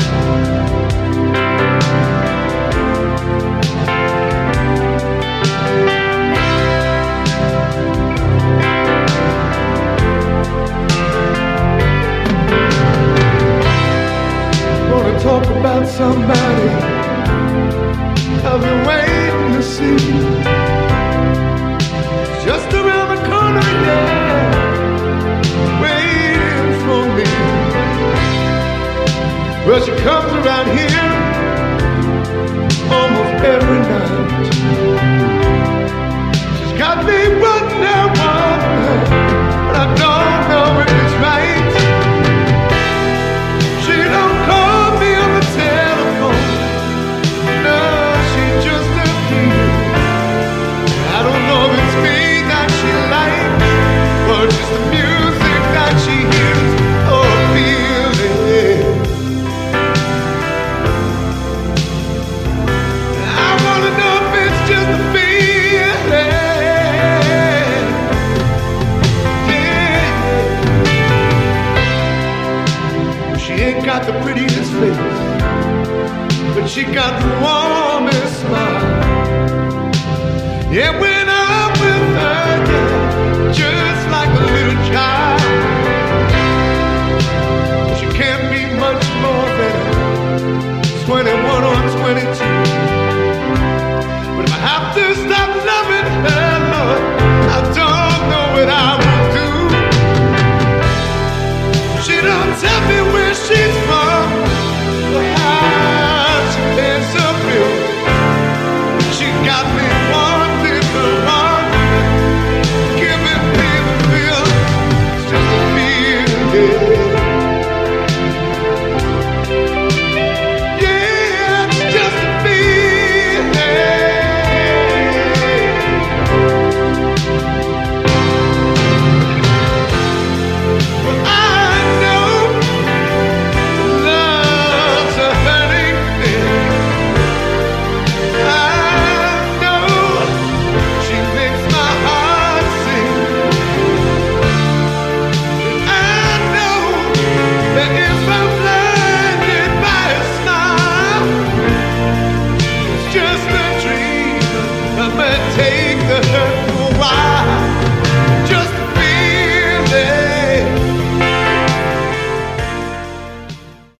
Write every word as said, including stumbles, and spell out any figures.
Talk about somebody I've been waiting to see. Just around the corner, yeah, waiting for me. Well, she comes around here almost every night. She's got me wondering, wondering, but I don't know if it's right. She don't call me on the telephone. No, she just appears. I don't know if it's me that she likes or just the music that she hears or feeling. I wanna know if it's just a feeling. Yeah. She ain't got the prettiest face, but she got the warmest smile. Yeah, when I'm with her, yeah, just like a little child. She can't be much more than twenty-one or twenty-two. But if I have to stop